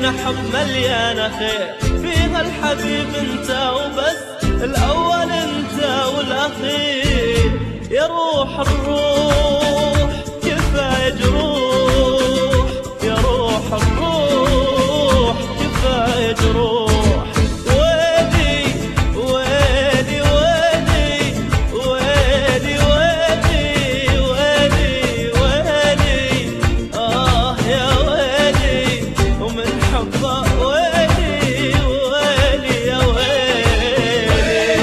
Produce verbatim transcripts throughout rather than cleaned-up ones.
حب مليانة خير، فيها الحبيب انت وبس، الأول انت والأخير. يا روح الروح كفاية جروح، يا روح الروح كفاية جروح. ويلي ويلي ويلي ويلي ويلي ويلي ويلي آه يا ويلي، ومن حبه ويلي ويلي يا ويلي.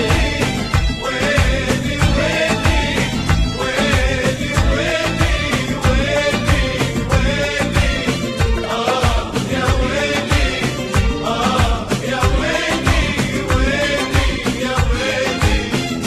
ويلي ويلي ويلي ويلي ويلي ويلي آه يا ويلي، آه يا ويلي ويلي يا ويلي.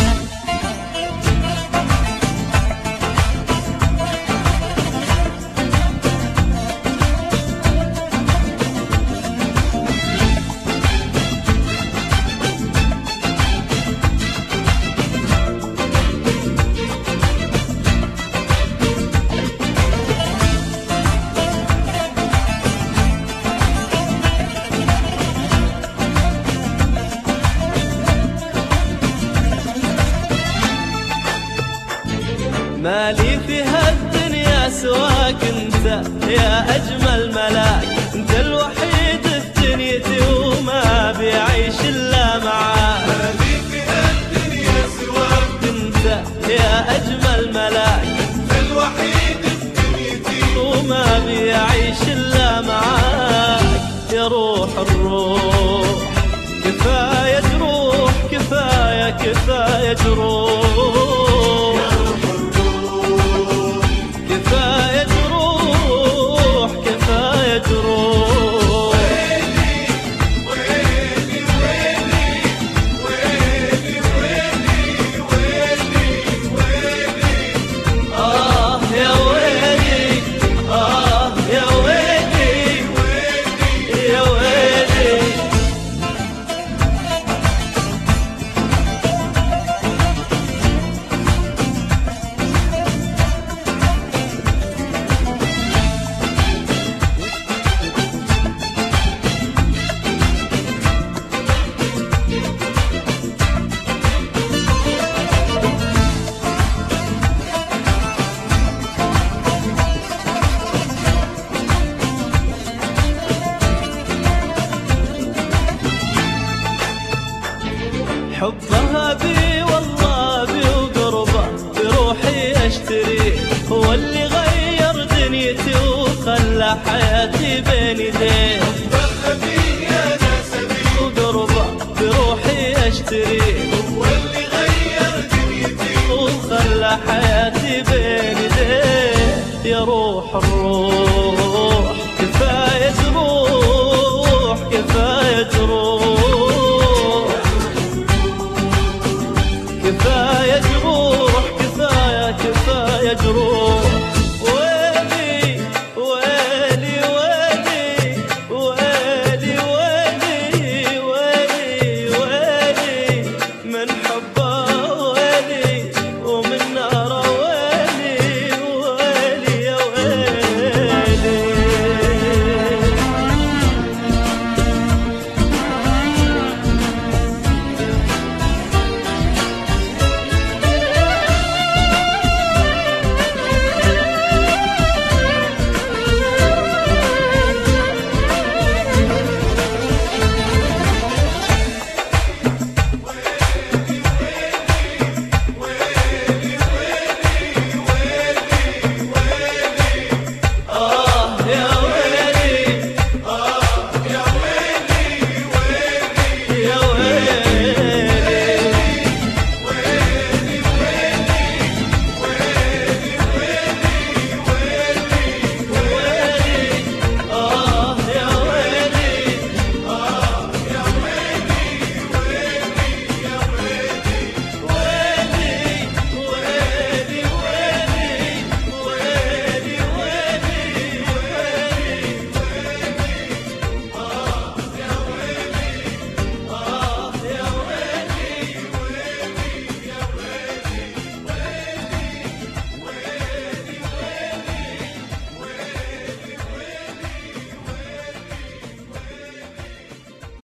مالي في هالدنيا سواك انت يا اجمل ملاك، انت الوحيد في دنيتي وما بيعيش الا معاك. مالي في هالدنيا سواك انت يا اجمل ملاك، انت الوحيد في دنيتي وما بيعيش الا معاك. يا روح الروح كفاية جروح، كفاية كفاية جروح، كفاية جروح كفاية جروح. ويلي ويلي ويلي ويلي ويلي ويلي ويلي آه يا ويلي، آه يا ويلي يا ويلي. حبها بي والله بي وقربه بروحي اشتريه، هو اللي غير دنيتي وخلى حياتي بين يديه.